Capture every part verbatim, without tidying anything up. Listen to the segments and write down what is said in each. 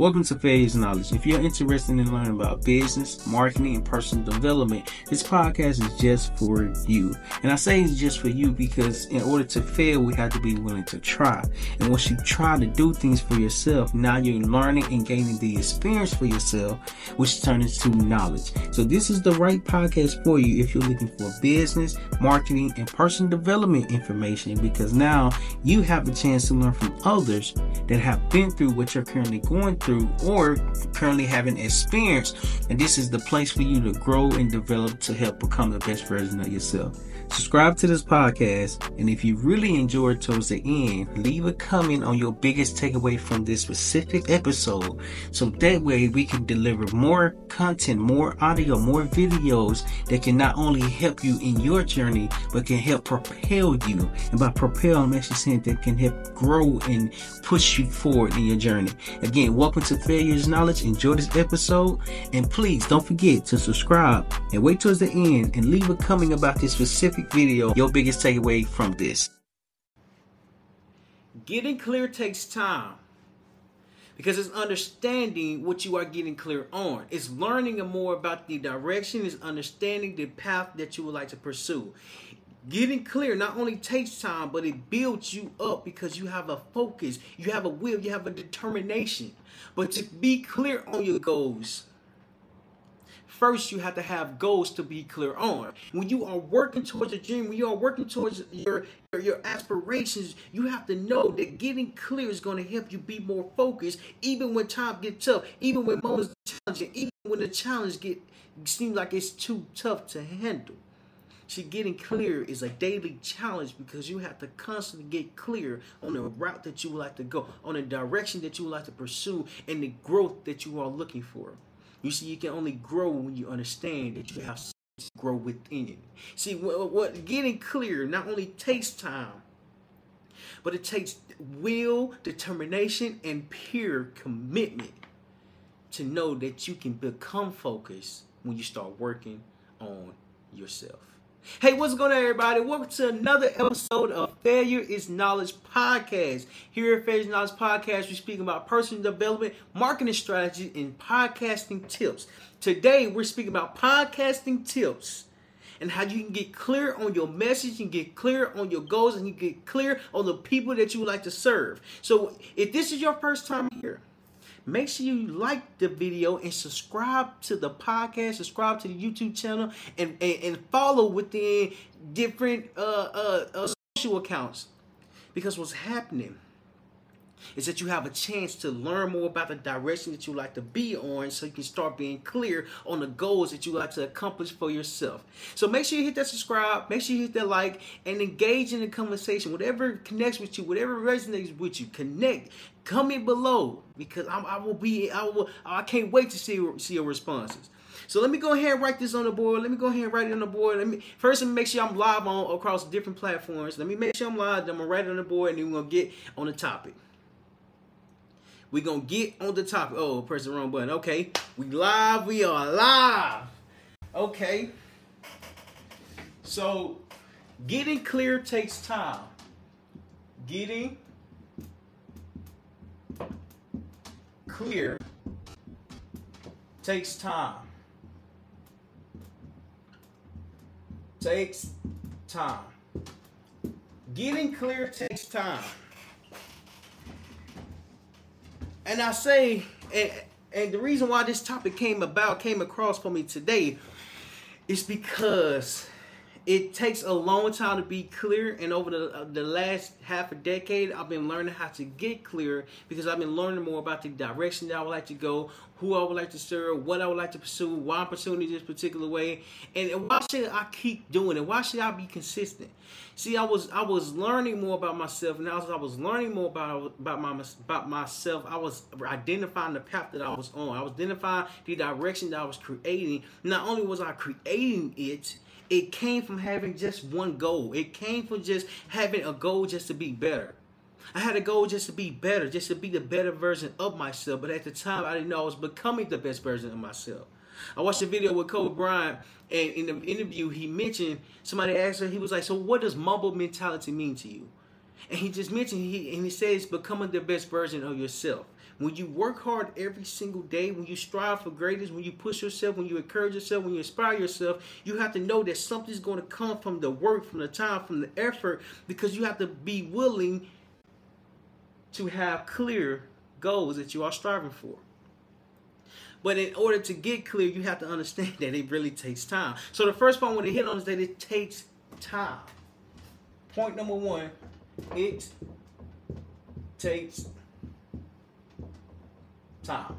Welcome to Failure's Knowledge. If you're interested in learning about business, marketing, and personal development, this podcast is just for you. And I say it's just for you because in order to fail, we have to be willing to try. And once you try to do things for yourself, now you're learning and gaining the experience for yourself, which turns into knowledge. So this is the right podcast for you if you're looking for business, marketing, and personal development information, because now you have the chance to learn from others that have been through what you're currently going through or currently having experience, and this is the place for you to grow and develop to help become the best version of yourself. Subscribe to this podcast, and if you really enjoyed towards the end, leave a comment on your biggest takeaway from this specific episode, so that way we can deliver more content, more audio, more videos that can not only help you in your journey, but can help propel you. And by propel, I'm actually saying that can help grow and push you forward in your journey. Again, welcome to Failure's Knowledge. Enjoy this episode, and please don't forget to subscribe and wait towards the end and leave a comment about this specific video, your biggest takeaway from this. Getting clear takes time, because it's understanding what you are getting clear on. It's learning more about the direction. It's understanding the path that you would like to pursue. Getting clear not only takes time, but it builds you up because you have a focus, you have a will, you have a determination. But to be clear on your goals, first you have to have goals to be clear on. When you are working towards a dream, when you are working towards your, your, your aspirations, you have to know that getting clear is going to help you be more focused, even when time gets tough, even when moments are challenging, even when the challenge get seems like it's too tough to handle. See, getting clear is a daily challenge because you have to constantly get clear on the route that you would like to go, on the direction that you would like to pursue, and the growth that you are looking for. You see, you can only grow when you understand that you have to grow within. See, what, what getting clear not only takes time, but it takes will, determination, and pure commitment to know that you can become focused when you start working on yourself. Hey, what's going on, everybody? Welcome to another episode of Failure is Knowledge Podcast. Here at Failure is Knowledge Podcast, we speak about personal development, marketing strategy, and podcasting tips. Today, we're speaking about podcasting tips and how you can get clear on your message, and get clear on your goals, and you get clear on the people that you would like to serve. So, if this is your first time here, make sure you like the video and subscribe to the podcast, subscribe to the YouTube channel, and, and, and follow within different uh, uh, uh, social accounts. Because what's happening is that you have a chance to learn more about the direction that you like to be on, so you can start being clear on the goals that you like to accomplish for yourself. So make sure you hit that subscribe, make sure you hit that like, and engage in the conversation. Whatever connects with you, whatever resonates with you, connect. Comment below, because I'm, I will be. I will. I can't wait to see see your responses. So let me go ahead and write this on the board. Let me go ahead and write it on the board. Let me first let me make sure I'm live on across different platforms. Let me make sure I'm live. Then I'm gonna write it on the board, and then we're gonna get on the topic. We're gonna get on the topic. Oh, press the wrong button. Okay, we live. We are live. Okay. So getting clear takes time. Getting clear takes time. Takes time. Getting clear takes time. And I say, and, and the reason why this topic came about, came across for me today, is because it takes a long time to be clear, and over the uh, the last half a decade, I've been learning how to get clear because I've been learning more about the direction that I would like to go, who I would like to serve, what I would like to pursue, why I'm pursuing it this particular way, and why should I keep doing it? Why should I be consistent? See, I was I was learning more about myself, and as I was learning more about about my about myself, I was identifying the path that I was on. I was identifying the direction that I was creating. Not only was I creating it, it came from having just one goal. It came from just having a goal just to be better. I had a goal just to be better, just to be the better version of myself. But at the time, I didn't know I was becoming the best version of myself. I watched a video with Kobe Bryant, and in the interview, he mentioned, somebody asked her, he was like, so what does mumble mentality mean to you? And he just mentioned, he and he says, becoming the best version of yourself. When you work hard every single day, when you strive for greatness, when you push yourself, when you encourage yourself, when you inspire yourself, you have to know that something's going to come from the work, from the time, from the effort, because you have to be willing to have clear goals that you are striving for. But in order to get clear, you have to understand that it really takes time. So the first point I want to hit on is that it takes time. Point number one, it takes time.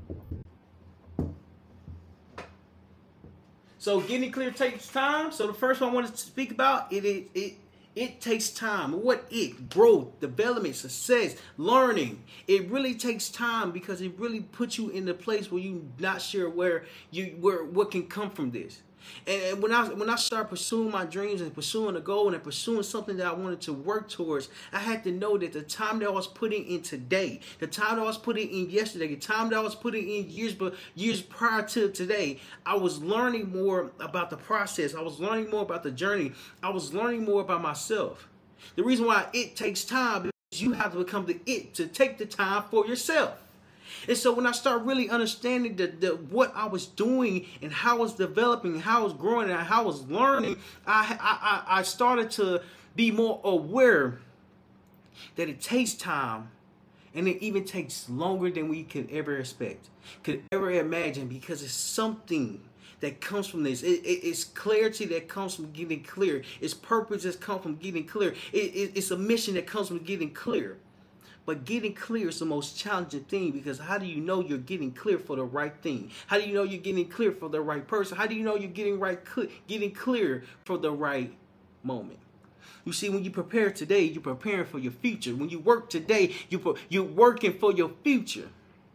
So getting clear takes time. So the first one I wanted to speak about, it it it, it takes time. What it? Growth, development, success, learning. It really takes time because it really puts you in the place where you're not sure where you where what can come from this. And when I when I started pursuing my dreams and pursuing a goal and pursuing something that I wanted to work towards, I had to know that the time that I was putting in today, the time that I was putting in yesterday, the time that I was putting in years but years prior to today, I was learning more about the process. I was learning more about the journey. I was learning more about myself. The reason why it takes time is you have to become the it to take the time for yourself. And so when I start really understanding the, the what I was doing and how I was developing, how I was growing, and how I was learning, I, I, I started to be more aware that it takes time, and it even takes longer than we could ever expect, could ever imagine, because it's something that comes from this. It, it, it's clarity that comes from getting clear. It's purpose that comes from getting clear. It, it, it's a mission that comes from getting clear. But getting clear is the most challenging thing, because how do you know you're getting clear for the right thing? How do you know you're getting clear for the right person? How do you know you're getting right, getting clear for the right moment? You see, when you prepare today, you're preparing for your future. When you work today, you you're working for your future.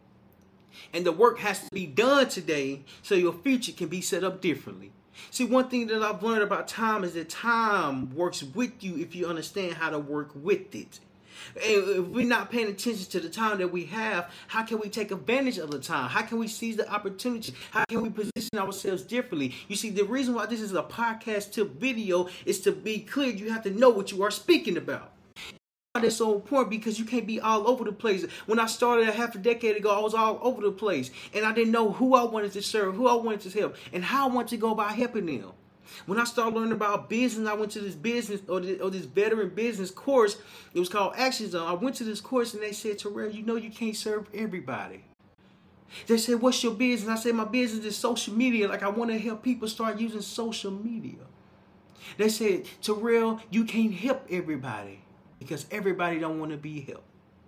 And the work has to be done today so your future can be set up differently. See, one thing that I've learned about time is that time works with you if you understand how to work with it. If we're not paying attention to the time that we have, how can we take advantage of the time? How can we seize the opportunity? How can we position ourselves differently? You see, the reason why this is a podcast tip video is to be clear. You have to know what you are speaking about. That's so important, because you can't be all over the place. When I started a half a decade ago, I was all over the place, and I didn't know who I wanted to serve, who I wanted to help, and how I wanted to go about helping them. When I started learning about business, I went to this business or this, or this veteran business course. It was called Action Zone. I went to this course and they said, Terrell, you know you can't serve everybody. They said, what's your business? I said, my business is social media. Like, I want to help people start using social media. They said, Terrell, you can't help everybody because everybody don't want to be helped.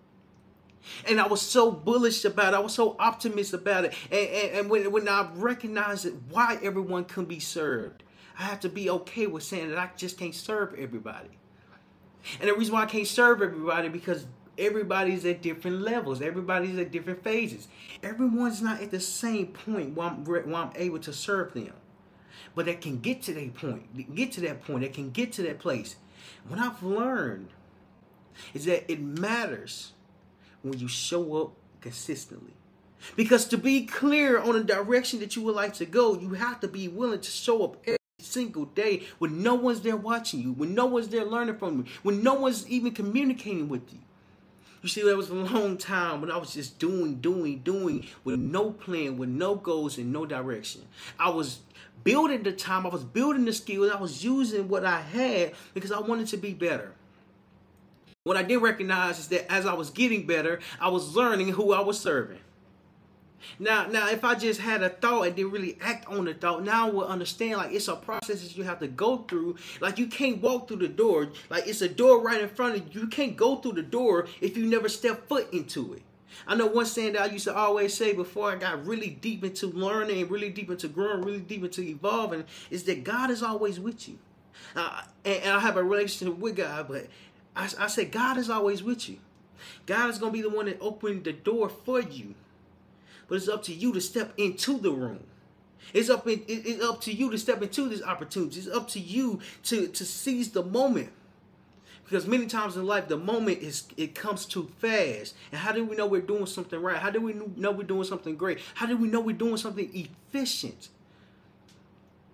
And I was so bullish about it. I was so optimistic about it. And, and, and when, when I recognized it, why everyone can be served, I have to be okay with saying that I just can't serve everybody. And the reason why I can't serve everybody, because everybody's at different levels. Everybody's at different phases. Everyone's not at the same point where I'm, where I'm able to serve them. But they can get to that point. Get to that point. They can get to that place. What I've learned is that it matters when you show up consistently. Because to be clear on the direction that you would like to go, you have to be willing to show up every single day when no one's there watching you, when no one's there learning from you, when no one's even communicating with you. You see, there was a long time when I was just doing, doing, doing with no plan, with no goals and no direction. I was building the time, I was building the skills, I was using what I had because I wanted to be better. What I didn't recognize is that as I was getting better, I was learning who I was serving. Now, now, if I just had a thought and didn't really act on the thought, now I will understand, like, it's a process that you have to go through. Like, you can't walk through the door. Like, it's a door right in front of you. You can't go through the door if you never step foot into it. I know one saying that I used to always say before I got really deep into learning, really deep into growing, really deep into evolving, is that God is always with you. Uh, and, and I have a relationship with God, but I, I say God is always with you. God is going to be the one that opened the door for you. But it's up to you to step into the room. It's up, in, it's up to you to step into this opportunity. It's up to you to, to seize the moment. Because many times in life, the moment is it comes too fast. And how do we know we're doing something right? How do we know we're doing something great? How do we know we're doing something efficient?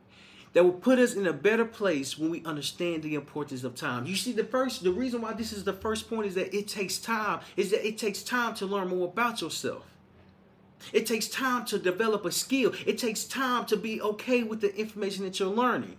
that will put us in a better place when we understand the importance of time. You see, the first, the reason why this is the first point is that it takes time, is that it takes time to learn more about yourself. It takes time to develop a skill. It takes time to be okay with the information that you're learning.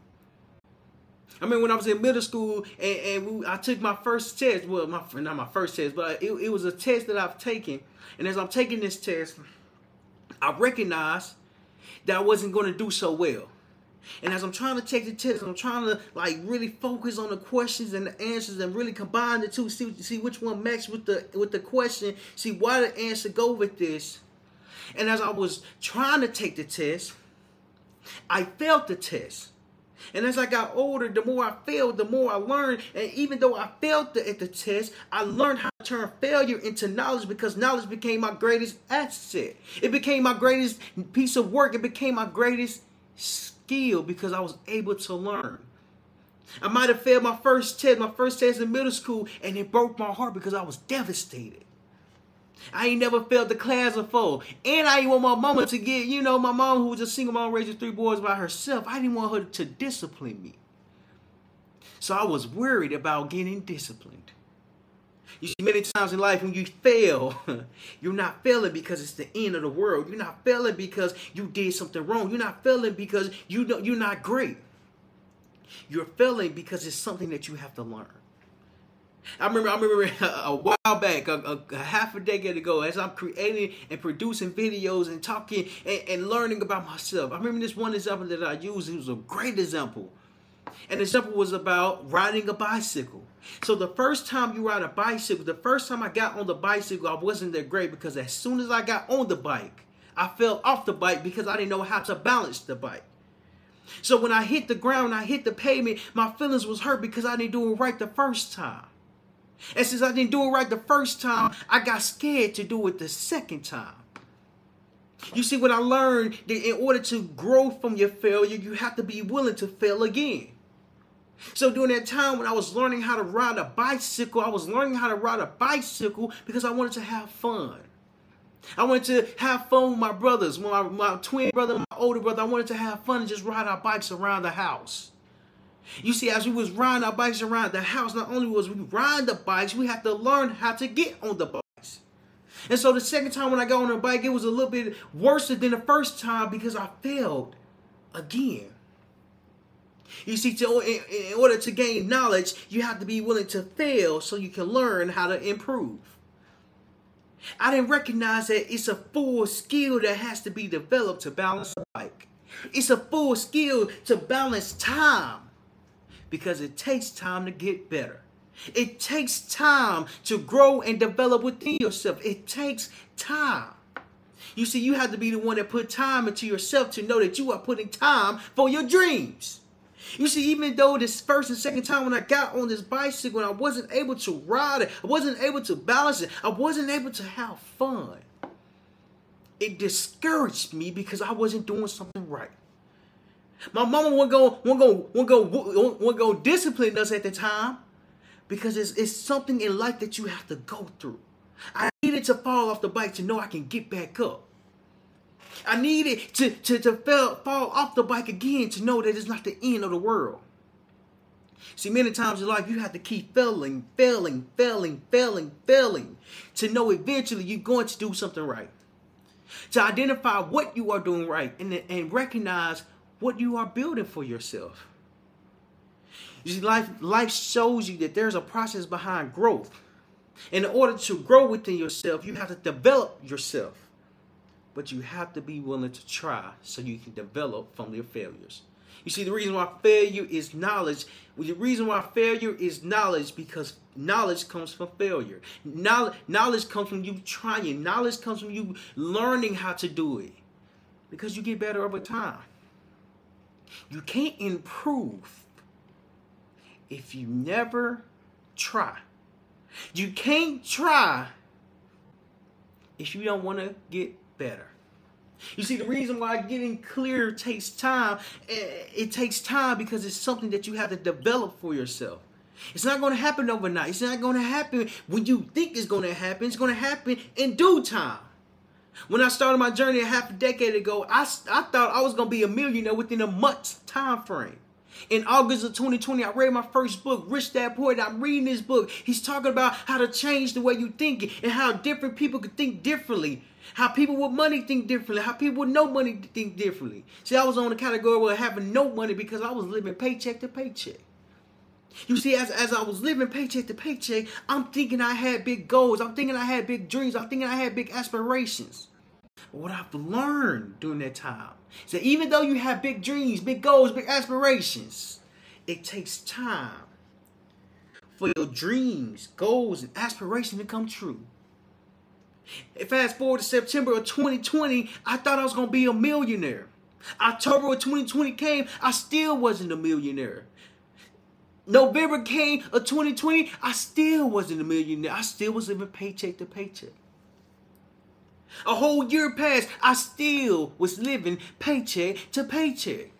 I mean, when I was in middle school and, and we, I took my first test, well, my, not my first test, but it, it was a test that I've taken. And as I'm taking this test, I recognized that I wasn't going to do so well. And as I'm trying to take the test, I'm trying to like really focus on the questions and the answers and really combine the two, see, see which one matches with the with the question, see why the answer go with this. And as I was trying to take the test, I failed the test. And as I got older, the more I failed, the more I learned. And even though I failed the, at the test, I learned how to turn failure into knowledge, because knowledge became my greatest asset. It became my greatest piece of work. It became my greatest skill because I was able to learn. I might have failed my first test, my first test in middle school, and it broke my heart because I was devastated. I ain't never failed the class before. And I didn't want my mama to get, you know, my mom who was a single mom raising three boys by herself. I didn't want her to discipline me. So I was worried about getting disciplined. You see, many times in life when you fail, you're not failing because it's the end of the world. You're not failing because you did something wrong. You're not failing because you don't, you're not great. You're failing because it's something that you have to learn. I remember, I remember a while back, a, a, a half a decade ago, as I'm creating and producing videos and talking and, and learning about myself. I remember this one example that I used. It was a great example. And the example was about riding a bicycle. So the first time you ride a bicycle, the first time I got on the bicycle, I wasn't that great because as soon as I got on the bike, I fell off the bike because I didn't know how to balance the bike. So when I hit the ground, I hit the pavement, my feelings was hurt because I didn't do it right the first time. And since I didn't do it right the first time, I got scared to do it the second time. You see, what I learned, that in order to grow from your failure, you have to be willing to fail again. So during that time when I was learning how to ride a bicycle, I was learning how to ride a bicycle because I wanted to have fun. I wanted to have fun with my brothers, my, my twin brother, my older brother. I wanted to have fun and just ride our bikes around the house. You see, as we was riding our bikes around the house, not only was we riding the bikes, we had to learn how to get on the bikes. And so the second time when I got on the bike, it was a little bit worse than the first time because I failed again. You see, to, in, in order to gain knowledge, you have to be willing to fail so you can learn how to improve. I didn't recognize that it's a full skill that has to be developed to balance a bike. It's a full skill to balance time. Because it takes time to get better. It takes time to grow and develop within yourself. It takes time. You see, you have to be the one that put time into yourself to know that you are putting time for your dreams. You see, even though this first and second time when I got on this bicycle and I wasn't able to ride it, I wasn't able to balance it, I wasn't able to have fun, it discouraged me because I wasn't doing something right. My mama won't go, won't go, won't go, won't go discipline us at the time because it's, it's something in life that you have to go through. I needed to fall off the bike to know I can get back up. I needed to, to, to fall, fall off the bike again to know that it's not the end of the world. See, many times in life, you have to keep failing, failing, failing, failing, failing to know eventually you're going to do something right. To identify what you are doing right and, and recognize what you are building for yourself. You see, life, life shows you that there's a process behind growth. In order to grow within yourself, you have to develop yourself. But you have to be willing to try so you can develop from your failures. You see, the reason why failure is knowledge, the reason why failure is knowledge, because knowledge comes from failure. Knowledge, knowledge comes from you trying. Knowledge comes from you learning how to do it. Because you get better over time. You can't improve if you never try. You can't try if you don't want to get better. You see, the reason why getting clear takes time, it takes time because it's something that you have to develop for yourself. It's not going to happen overnight. It's not going to happen when you think it's going to happen. It's going to happen in due time. When I started my journey a half a decade ago, I, I thought I was going to be a millionaire within a month's time frame. In August of twenty twenty, I read my first book, Rich Dad Poor Dad. I'm reading this book. He's talking about how to change the way you think and how different people could think differently. How people with money think differently. How people with no money think differently. See, I was on the category where having no money because I was living paycheck to paycheck. You see, as, as I was living paycheck to paycheck, I'm thinking I had big goals. I'm thinking I had big dreams. I'm thinking I had big aspirations. But what I've learned during that time is that even though you have big dreams, big goals, big aspirations, it takes time for your dreams, goals, and aspirations to come true. Fast forward to September of twenty twenty, I thought I was going to be a millionaire. October of twenty twenty came, I still wasn't a millionaire. November came of twenty twenty, I still wasn't a millionaire. I still was living paycheck to paycheck. A whole year passed, I still was living paycheck to paycheck.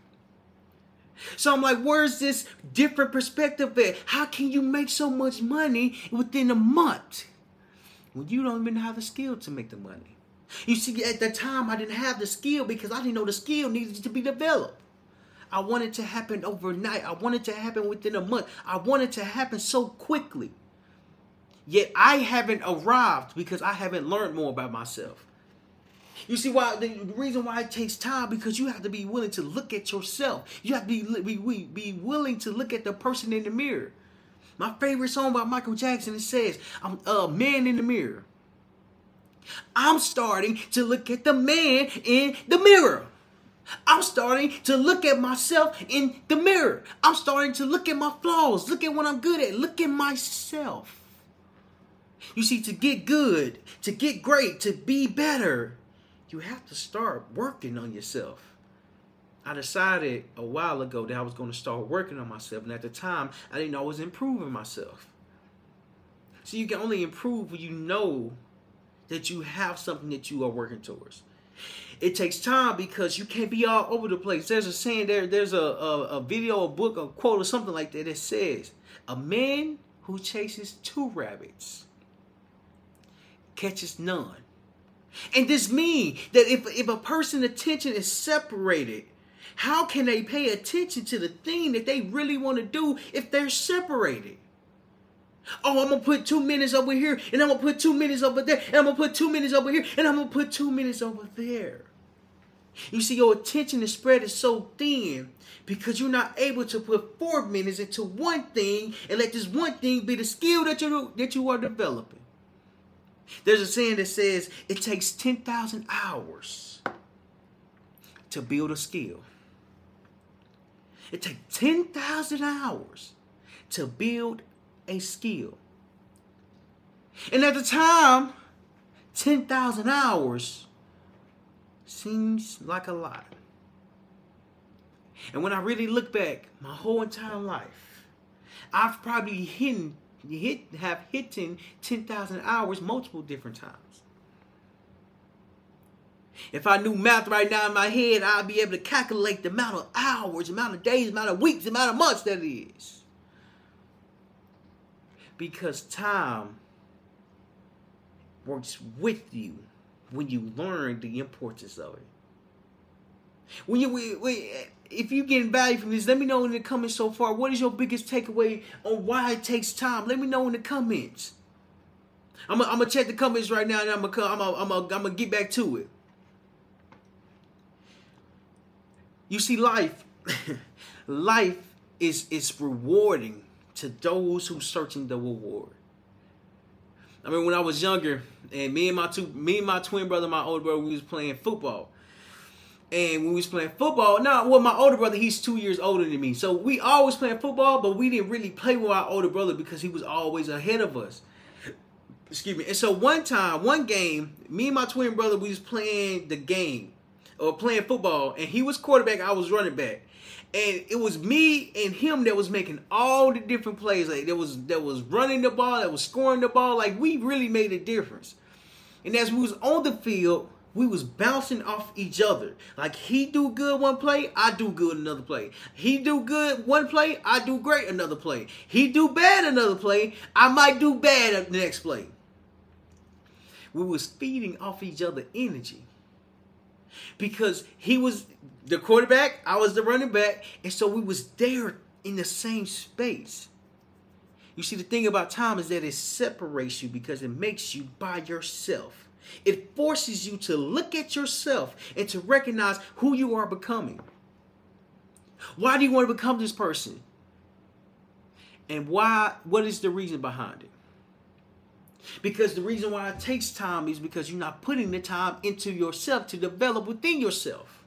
So I'm like, where's this different perspective at? How can you make so much money within a month when you don't even have the skill to make the money? You see, at the time, I didn't have the skill because I didn't know the skill needed to be developed. I wanted to happen overnight. I wanted to happen within a month. I wanted to happen so quickly. Yet I haven't arrived because I haven't learned more about myself. You see why the reason why it takes time, because you have to be willing to look at yourself. You have to be, be, be willing to look at the person in the mirror. My favorite song by Michael Jackson, it says, I'm a man in the mirror. I'm starting to look at the man in the mirror. I'm starting to look at myself in the mirror. I'm starting to look at my flaws. Look at what I'm good at. Look at myself. You see, to get good, to get great, to be better, you have to start working on yourself. I decided a while ago that I was going to start working on myself. And at the time, I didn't know I was improving myself. So you can only improve when you know that you have something that you are working towards. It takes time because you can't be all over the place. There's a saying there, there's a, a, a video, a book, a quote or something like that that says, a man who chases two rabbits catches none. And this means that if, if a person's attention is separated, how can they pay attention to the thing that they really want to do if they're separated? Oh, I'm going to put two minutes over here, and I'm going to put two minutes over there, and I'm going to put two minutes over here, and I'm going to put two minutes over there. You see, your attention is spread so thin because you're not able to put four minutes into one thing and let this one thing be the skill that you that you are developing. There's a saying that says it takes ten thousand hours to build a skill. It takes ten thousand hours to build a skill. And at the time, ten thousand hours seems like a lot. And when I really look back, my whole entire life, I've probably hit, hit have hit ten thousand hours multiple different times. If I knew math right now in my head, I'd be able to calculate the amount of hours, the amount of days, the amount of weeks, the amount of months that it is. Because time works with you when you learn the importance of it. When you, we, we, if you're getting value from this, let me know in the comments so far. What is your biggest takeaway on why it takes time? Let me know in the comments. I'm going to check the comments right now, and I'm going to I'm I'm I'm I'm get back to it. You see, life, life is is rewarding to those who searching the reward. I mean, when I was younger, and me and my two, me and my twin brother, my older brother, we was playing football. And when we was playing football, now, well, my older brother, he's two years older than me. So we always playing football, but we didn't really play with our older brother because he was always ahead of us. Excuse me. And so one time, one game, me and my twin brother, we was playing the game, or playing football, and he was quarterback, I was running back. And it was me and him that was making all the different plays. Like, there was that was running the ball, that was scoring the ball. Like, we really made a difference. And as we was on the field, we was bouncing off each other. Like, he do good one play, I do good another play. He do good one play, I do great another play. He do bad another play, I might do bad at the next play. We was feeding off each other energy. Because he was the quarterback, I was the running back, and so we was there in the same space. You see, the thing about time is that it separates you because it makes you by yourself. It forces you to look at yourself and to recognize who you are becoming. Why do you want to become this person? And why? What is the reason behind it? Because the reason why it takes time is because you're not putting the time into yourself to develop within yourself.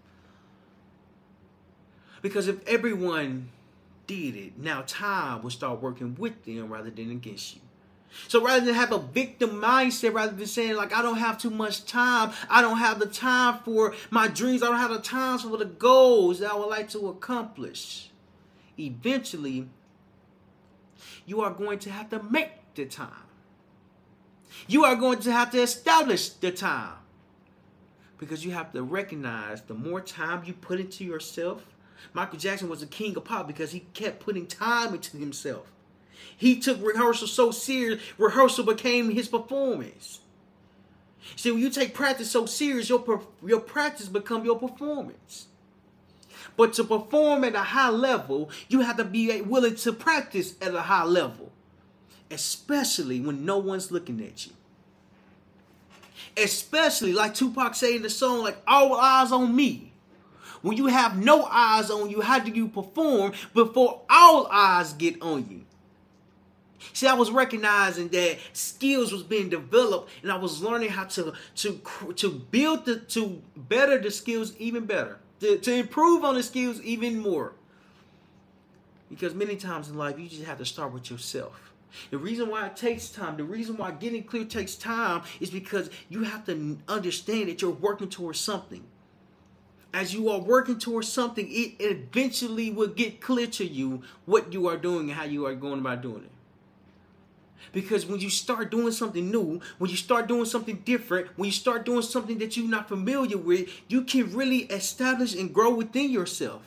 Because if everyone did it, now time will start working with them rather than against you. So rather than have a victim mindset, rather than saying like, I don't have too much time, I don't have the time for my dreams, I don't have the time for the goals that I would like to accomplish. Eventually, you are going to have to make the time. You are going to have to establish the time. Because you have to recognize the more time you put into yourself. Michael Jackson was the king of pop because he kept putting time into himself. He took rehearsal so serious, rehearsal became his performance. See, when you take practice so serious, your, your practice becomes your performance. But to perform at a high level, you have to be willing to practice at a high level. Especially when no one's looking at you. Especially, like Tupac said in the song, like, all eyes on me. When you have no eyes on you, how do you perform before all eyes get on you? See, I was recognizing that skills was being developed, and I was learning how to to to build the to better the skills even better, to, to improve on the skills even more. Because many times in life, you just have to start with yourself. The reason why it takes time, the reason why getting clear takes time is because you have to understand that you're working towards something. As you are working towards something, it eventually will get clear to you what you are doing and how you are going about doing it. Because when you start doing something new, when you start doing something different, when you start doing something that you're not familiar with, you can really establish and grow within yourself.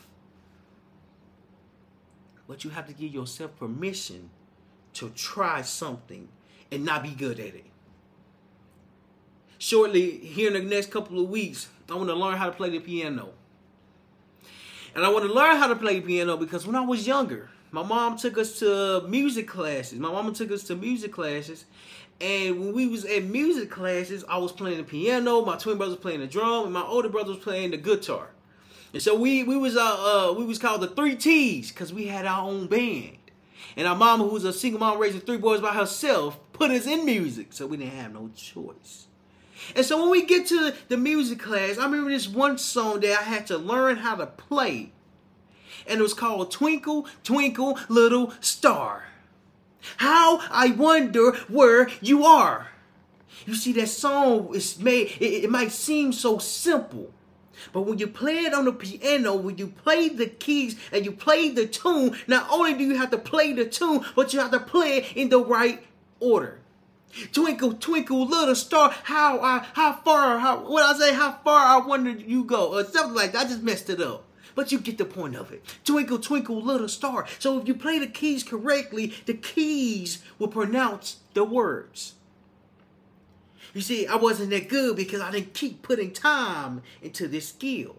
But you have to give yourself permission to try something and not be good at it. Shortly, here in the next couple of weeks, I want to learn how to play the piano. And I want to learn how to play the piano because when I was younger, my mom took us to music classes. My mama took us to music classes. And when we was at music classes, I was playing the piano, my twin brother was playing the drum, and my older brother was playing the guitar. And so we we was uh, uh we was called the Three T's because we had our own band. And our mama, who was a single mom raising three boys by herself, put us in music, so we didn't have no choice. And so when we get to the music class, I remember this one song that I had to learn how to play. And it was called Twinkle, Twinkle, Little Star. How I wonder where you are. You see, that song is made, it, it might seem so simple. But when you play it on the piano, when you play the keys and you play the tune, not only do you have to play the tune, but you have to play it in the right order. Twinkle, twinkle, little star, how I, how far, how, what I say, how far I wonder you go, or something like that. I just messed it up. But you get the point of it. Twinkle, twinkle, little star. So if you play the keys correctly, the keys will pronounce the words. You see, I wasn't that good because I didn't keep putting time into this skill.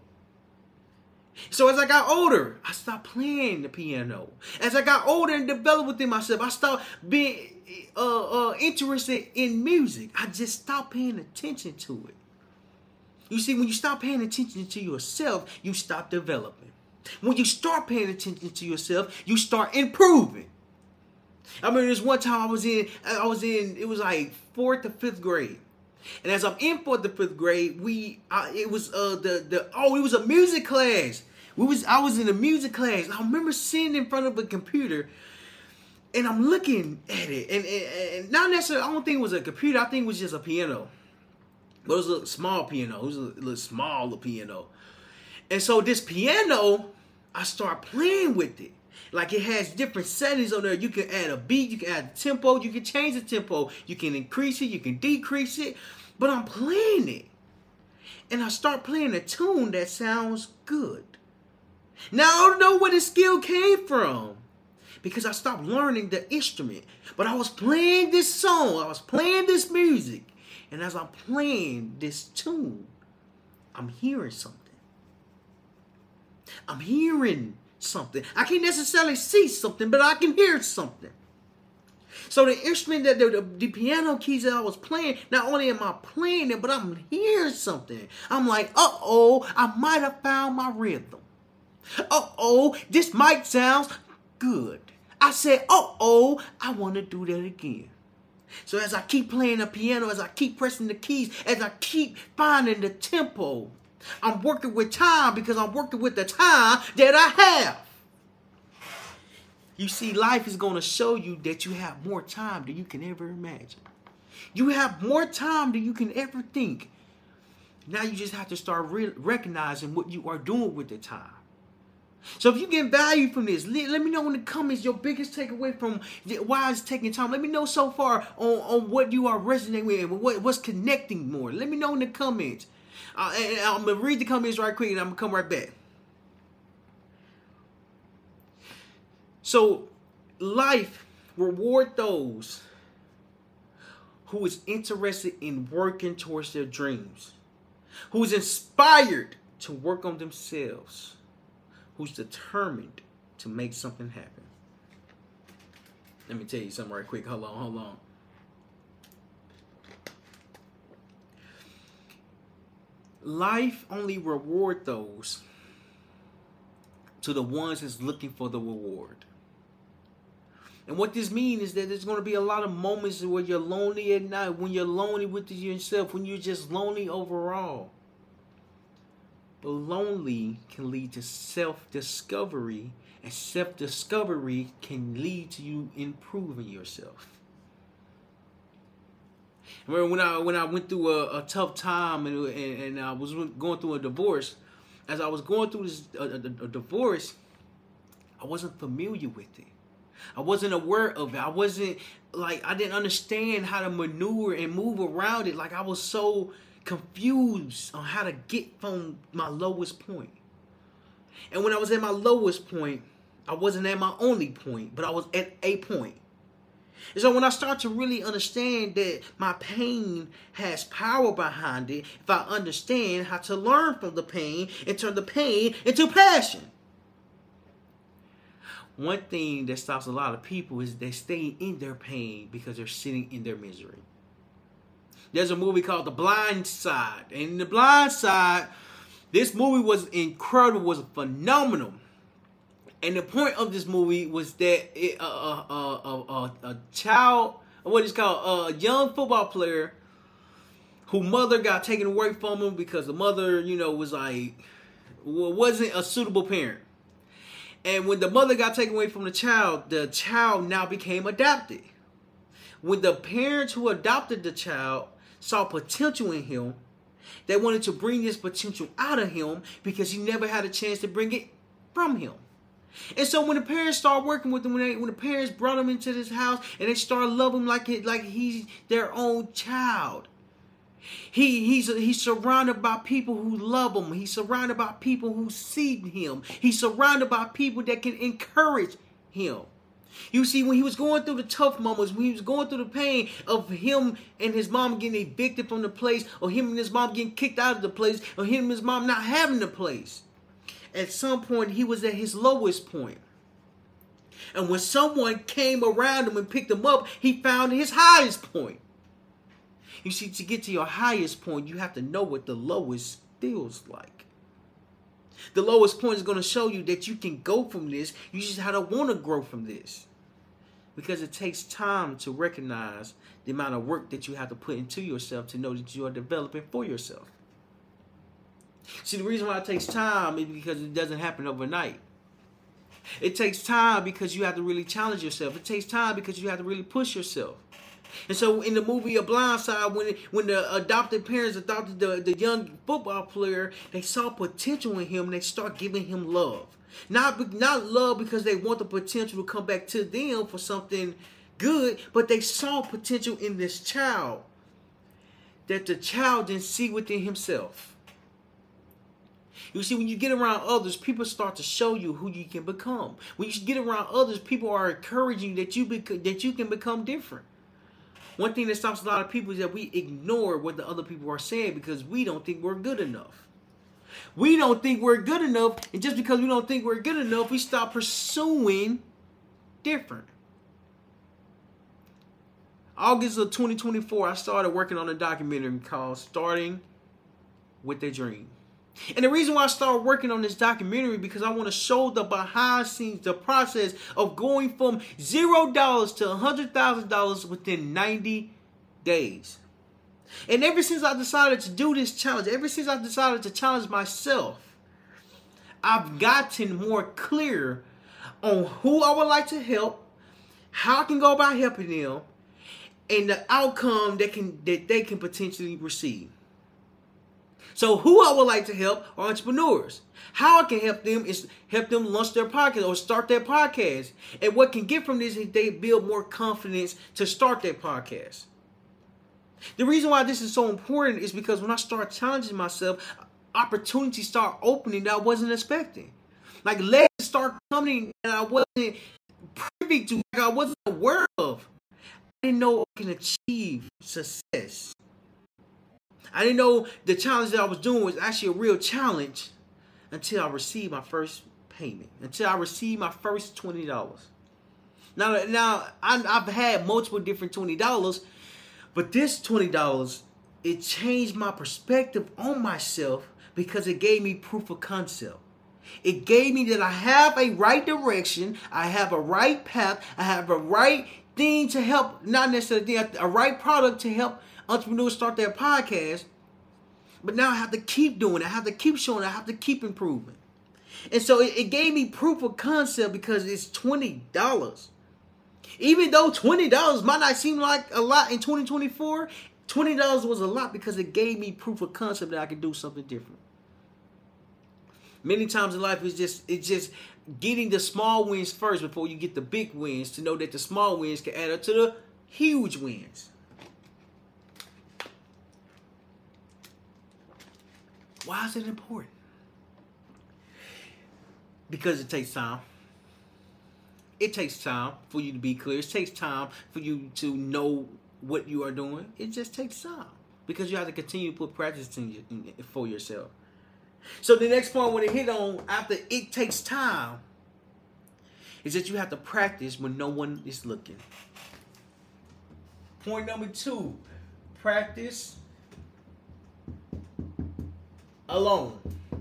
So as I got older, I stopped playing the piano. As I got older and developed within myself, I stopped being uh, uh, interested in music. I just stopped paying attention to it. You see, when you stop paying attention to yourself, you stop developing. When you start paying attention to yourself, you start improving. I remember this one time I was in, I was in, it was like fourth or fifth grade. And as I'm in fourth or fifth grade, we, uh, it was uh the the oh, it was a music class. We was I was in a music class. I remember sitting in front of a computer, and I'm looking at it, and, and, and not necessarily. I don't think it was a computer. I think it was just a piano. But it was a small piano. It was a little smaller piano. And so this piano, I start playing with it. Like it has different settings on there. You can add a beat, you can add a tempo, you can change the tempo, you can increase it, you can decrease it. But I'm playing it. And I start playing a tune that sounds good. Now I don't know where the skill came from. Because I stopped learning the instrument. But I was playing this song. I was playing this music. And as I'm playing this tune, I'm hearing something. I'm hearing something. I can't necessarily see something, but I can hear something. So the instrument that the, the, the piano keys that I was playing, not only am I playing it, but I'm hearing something. I'm like, uh-oh, I might have found my rhythm. Uh-oh, this might sound good. I said, uh-oh, I want to do that again. So as I keep playing the piano, as I keep pressing the keys, as I keep finding the tempo, I'm working with time because I'm working with the time that I have. You see, life is going to show you that you have more time than you can ever imagine. You have more time than you can ever think. Now you just have to start re- recognizing what you are doing with the time. So if you get value from this, let, let me know in the comments your biggest takeaway from why it's taking time. Let me know so far on, on what you are resonating with and what, what's connecting more. Let me know in the comments. Uh, and I'm going to read the comments right quick and I'm going to come right back. So, life reward those who is interested in working towards their dreams, who is inspired to work on themselves, who's determined to make something happen. Let me tell you something right quick. Hold on, hold on. Life only reward those to the ones that's looking for the reward. And what this means is that there's going to be a lot of moments where you're lonely at night, when you're lonely with yourself, when you're just lonely overall. But lonely can lead to self-discovery, and self-discovery can lead to you improving yourself. I remember when I when I went through a, a tough time and, and and I was going through a divorce. As I was going through this a, a, a divorce, I wasn't familiar with it. I wasn't aware of it. I wasn't like I didn't understand how to maneuver and move around it. Like I was so confused on how to get from my lowest point. And when I was at my lowest point, I wasn't at my only point, but I was at a point. And so when I start to really understand that my pain has power behind it, if I understand how to learn from the pain and turn the pain into passion. One thing that stops a lot of people is they stay in their pain because they're sitting in their misery. There's a movie called The Blind Side. And in The Blind Side, this movie was incredible, was phenomenal. And the point of this movie was that it, uh, uh, uh, uh, a child, what is called, a young football player whose mother got taken away from him because the mother, you know, was like, wasn't a suitable parent. And when the mother got taken away from the child, the child now became adopted. When the parents who adopted the child saw potential in him, they wanted to bring this potential out of him because he never had a chance to bring it from him. And so when the parents started working with him, when, they, when the parents brought him into this house and they started loving him like, it, like he's their own child, He he's he's surrounded by people who love him. He's surrounded by people who see him. He's surrounded by people that can encourage him. You see, when he was going through the tough moments, when he was going through the pain of him and his mom getting evicted from the place, or him and his mom getting kicked out of the place, or him and his mom not having the place, at some point he was at his lowest point. And when someone came around him and picked him up, he found his highest point. You see, to get to your highest point, you have to know what the lowest feels like. The lowest point is going to show you that you can go from this. You just have to want to grow from this. Because it takes time to recognize the amount of work that you have to put into yourself to know that you are developing for yourself. See, the reason why it takes time is because it doesn't happen overnight. It takes time because you have to really challenge yourself. It takes time because you have to really push yourself. And so in the movie A Blind Side, when when the adopted parents adopted the, the young football player, they saw potential in him and they start giving him love. Not, not love because they want the potential to come back to them for something good, but they saw potential in this child that the child didn't see within himself. You see, when you get around others, people start to show you who you can become. When you get around others, people are encouraging that you bec- that you can become different. One thing that stops a lot of people is that we ignore what the other people are saying because we don't think we're good enough. We don't think we're good enough, and just because we don't think we're good enough, we stop pursuing different. August of twenty twenty-four, I started working on a documentary called Starting with a Dream. And the reason why I started working on this documentary because I want to show the behind scenes, the process of going from zero dollars to one hundred thousand dollars within ninety days. And ever since I decided to do this challenge, ever since I decided to challenge myself, I've gotten more clear on who I would like to help, how I can go about helping them, and the outcome that can that they can potentially receive. So who I would like to help are entrepreneurs. How I can help them is help them launch their podcast or start their podcast. And what can get from this is they build more confidence to start their podcast. The reason why this is so important is because when I start challenging myself, opportunities start opening that I wasn't expecting. Like legs start coming that I wasn't privy to, like I wasn't aware of. I didn't know I can achieve success. I didn't know the challenge that I was doing was actually a real challenge until I received my first payment, until I received my first twenty dollars. Now, now I, I've had multiple different twenty dollars, but this twenty dollars, it changed my perspective on myself because it gave me proof of concept. It gave me that I have a right direction, I have a right path, I have a right thing to help, not necessarily a right product to help entrepreneurs start their podcast. But now I have to keep doing it. I have to keep showing it. I have to keep improving. And so it, it gave me proof of concept because it's twenty dollars. Even though twenty dollars might not seem like a lot in twenty twenty-four, twenty dollars was a lot because it gave me proof of concept that I could do something different. Many times in life, it's just it's just getting the small wins first before you get the big wins to know that the small wins can add up to the huge wins. Why is it important? Because it takes time. It takes time for you to be clear. It takes time for you to know what you are doing. It just takes time because you have to continue to put practice in, in, for yourself. So the next point I want to hit on after it takes time is that you have to practice when no one is looking. Point number two, practice alone.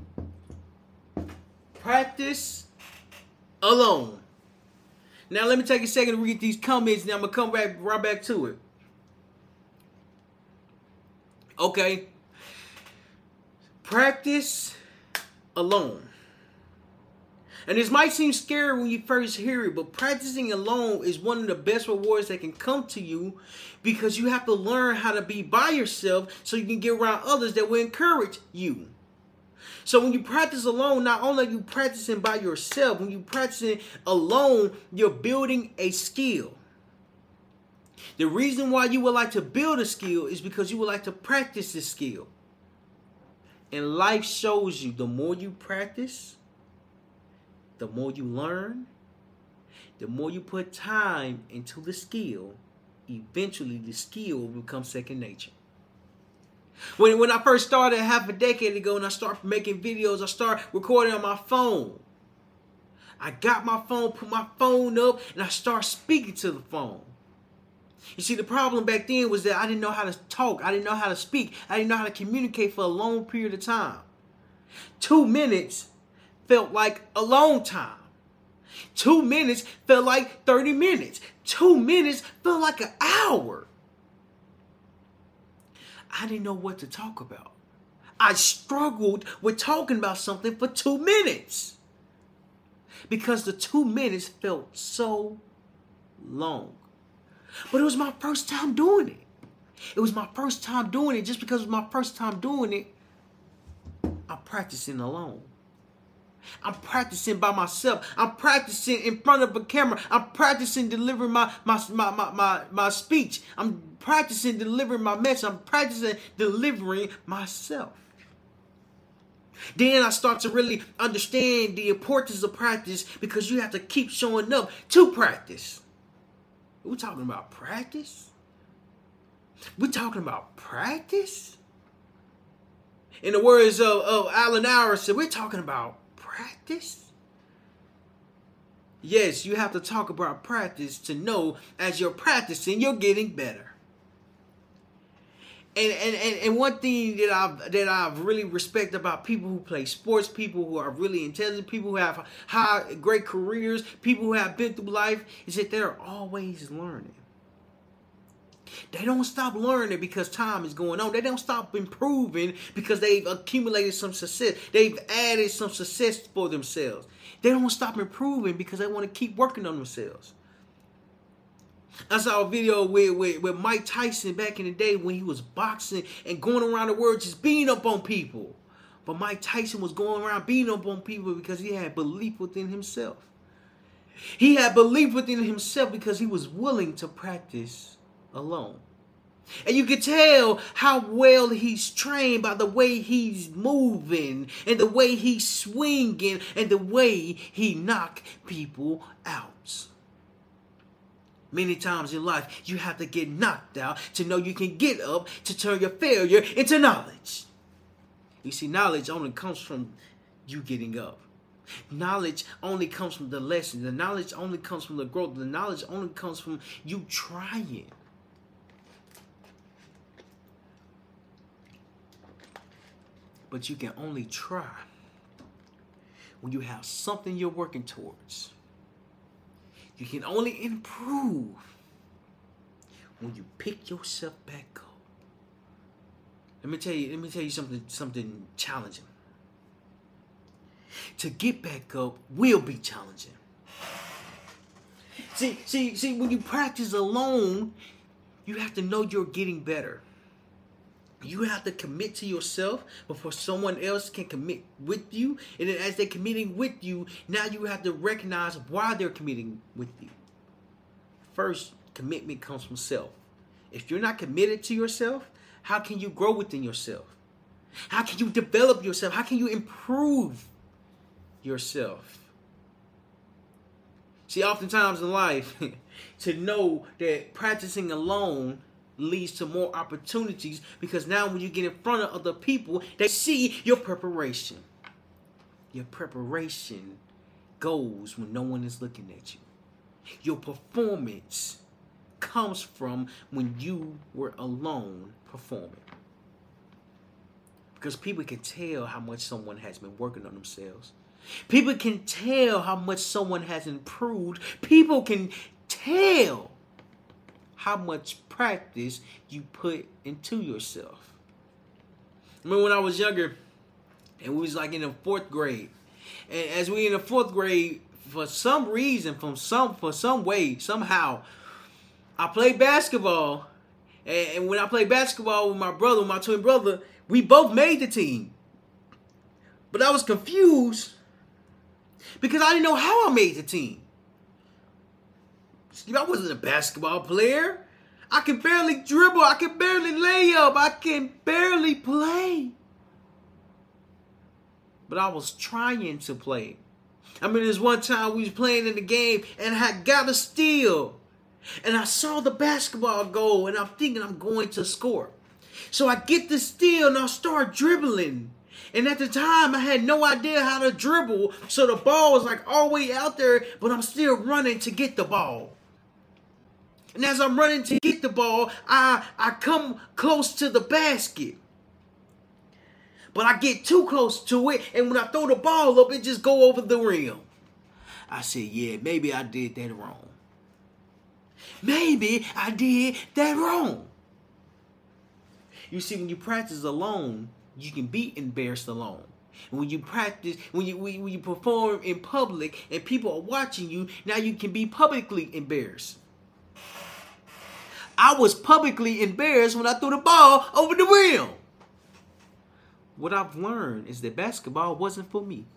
Practice alone. Now let me take a second to read these comments and I'm going to come back right back to it. Okay. Practice alone. And this might seem scary when you first hear it, but practicing alone is one of the best rewards that can come to you because you have to learn how to be by yourself so you can get around others that will encourage you. So when you practice alone, not only are you practicing by yourself, when you practicing alone, you're building a skill. The reason why you would like to build a skill is because you would like to practice this skill. And life shows you the more you practice, the more you learn, the more you put time into the skill, eventually the skill will become second nature. When, when I first started half a decade ago and I started making videos, I started recording on my phone. I got my phone, put my phone up, and I started speaking to the phone. You see, the problem back then was that I didn't know how to talk. I didn't know how to speak. I didn't know how to communicate for a long period of time. Two minutes felt like a long time. Two minutes felt like thirty minutes. Two minutes felt like an hour. I didn't know what to talk about. I struggled with talking about something for two minutes. Because the two minutes felt so long. But it was my first time doing it. It was my first time doing it. Just because it was my first time doing it, I'm practicing alone. I'm practicing by myself. I'm practicing in front of a camera. I'm practicing delivering my my my my my, my speech. I'm practicing delivering my message. I'm practicing delivering myself. Then I start to really understand the importance of practice because you have to keep showing up to practice. We're talking about practice. We're talking about practice? In the words of, of Allen Iverson, we're talking about practice? Yes, you have to talk about practice to know as you're practicing, you're getting better. And, and, and, and one thing that I've, that I've really respect about people who play sports, people who are really intelligent, people who have high, great careers, people who have been through life, is that they're always learning. They don't stop learning because time is going on. They don't stop improving because they've accumulated some success. They've added some success for themselves. They don't stop improving because they want to keep working on themselves. I saw a video with, with, with Mike Tyson back in the day when he was boxing and going around the world just beating up on people. But Mike Tyson was going around beating up on people because he had belief within himself. He had belief within himself because he was willing to practice alone. And you can tell how well he's trained by the way he's moving and the way he's swinging and the way he knock people out. Many times in life, you have to get knocked out to know you can get up to turn your failure into knowledge. You see, knowledge only comes from you getting up. Knowledge only comes from the lesson. The knowledge only comes from the growth. The knowledge only comes from you trying. But you can only try when you have something you're working towards. You can only improve when you pick yourself back up. Let me tell you, let me tell you something, something challenging. To get back up will be challenging. See, see, see, when you practice alone, you have to know you're getting better. You have to commit to yourself before someone else can commit with you. And then as they're committing with you, now you have to recognize why they're committing with you. First, commitment comes from self. If you're not committed to yourself, how can you grow within yourself? How can you develop yourself? How can you improve yourself? See, oftentimes in life, to know that practicing alone leads to more opportunities, because now when you get in front of other people, they see your preparation. Your preparation goes when no one is looking at you. Your performance comes from when you were alone performing. Because people can tell how much someone has been working on themselves. People can tell how much someone has improved. People can tell how much practice you put into yourself. I remember when I was younger, and we was like in the fourth grade. And as we in the fourth grade, for some reason, from some for some way, somehow, I played basketball. And, and when I played basketball with my brother, my twin brother, we both made the team. But I was confused because I didn't know how I made the team. I wasn't a basketball player. I can barely dribble. I can barely lay up. I can barely play. But I was trying to play. I mean, there's one time we was playing in the game and I got a steal. And I saw the basketball go and I'm thinking I'm going to score. So I get the steal and I start dribbling. And at the time, I had no idea how to dribble. So the ball was like all the way out there, but I'm still running to get the ball. And as I'm running to get the ball, I, I come close to the basket. But I get too close to it, and when I throw the ball up, it just go over the rim. I said, yeah, maybe I did that wrong. Maybe I did that wrong. You see, when you practice alone, you can be embarrassed alone. And when you practice, when you when you perform in public and people are watching you, now you can be publicly embarrassed. I was publicly embarrassed when I threw the ball over the rim. What I've learned is that basketball wasn't for me.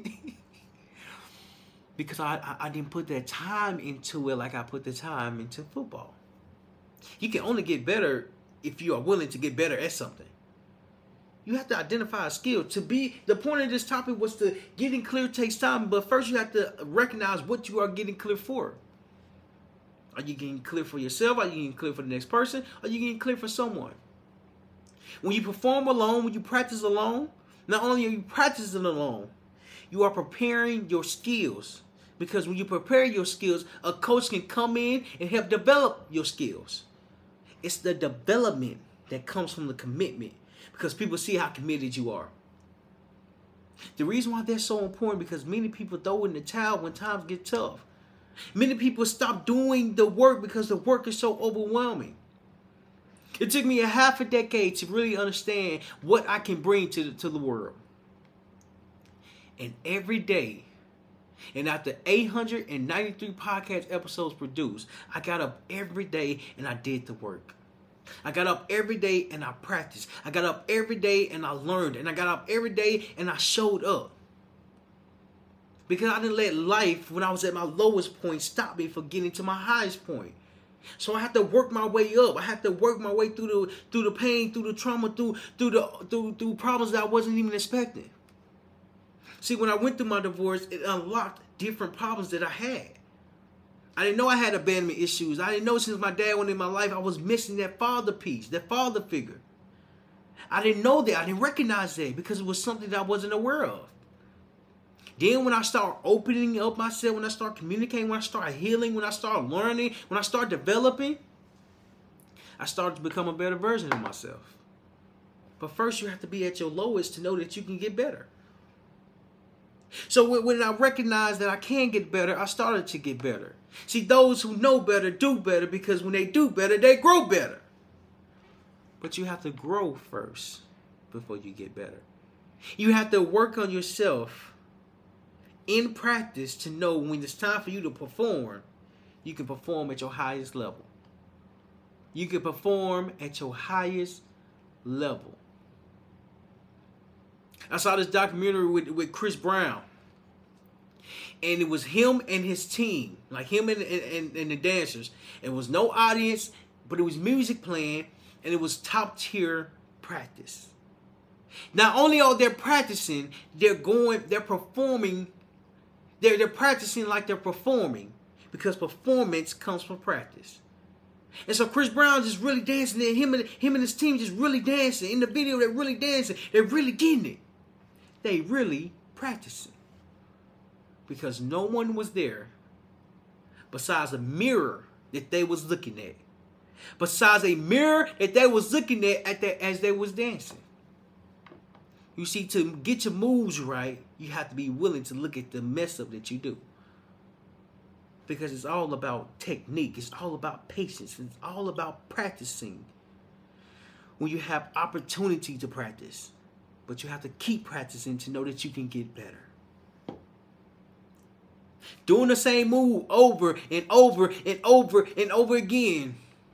Because I, I, I didn't put that time into it like I put the time into football. You can only get better if you are willing to get better at something. You have to identify a skill. To be, the point of this topic was to getting clear takes time, but first you have to recognize what you are getting clear for. Are you getting clear for yourself? Are you getting clear for the next person? Are you getting clear for someone? When you perform alone, when you practice alone, not only are you practicing alone, you are preparing your skills. Because when you prepare your skills, a coach can come in and help develop your skills. It's the development that comes from the commitment, because people see how committed you are. The reason why that's so important, because many people throw in the towel when times get tough. Many people stop doing the work because the work is so overwhelming. It took me a half a decade to really understand what I can bring to the, to the world. And every day, and after eight hundred ninety-three podcast episodes produced, I got up every day and I did the work. I got up every day and I practiced. I got up every day and I learned. And I got up every day and I showed up. Because I didn't let life, when I was at my lowest point, stop me from getting to my highest point. So I had to work my way up. I had to work my way through the through the pain, through the trauma, through through the through through problems that I wasn't even expecting. See, when I went through my divorce, it unlocked different problems that I had. I didn't know I had abandonment issues. I didn't know since my dad went in my life, I was missing that father piece, that father figure. I didn't know that. I didn't recognize that because it was something that I wasn't aware of. Then when I start opening up myself, when I start communicating, when I start healing, when I start learning, when I start developing, I started to become a better version of myself. But first you have to be at your lowest to know that you can get better. So when I recognized that I can get better, I started to get better. See, those who know better do better, because when they do better, they grow better. But you have to grow first before you get better. You have to work on yourself in practice to know when it's time for you to perform, you can perform at your highest level. You can perform at your highest level. I saw this documentary with, with Chris Brown. And it was him and his team, like him and, and, and the dancers. It was no audience, but it was music playing, and it was top tier practice. Not only are they practicing, they're going, they're performing, they're, they're practicing like they're performing, because performance comes from practice. And so Chris Brown just really dancing, and him and him and his team just really dancing. In the video, they're really dancing. They're really getting it. They really practicing. Because no one was there besides a mirror that they was looking at. Besides a mirror that they was looking at, at the, as they was dancing. You see, to get your moves right, you have to be willing to look at the mess up that you do. Because it's all about technique. It's all about patience. It's all about practicing. When you have opportunity to practice. But you have to keep practicing to know that you can get better. Doing the same move over and over and over and over again.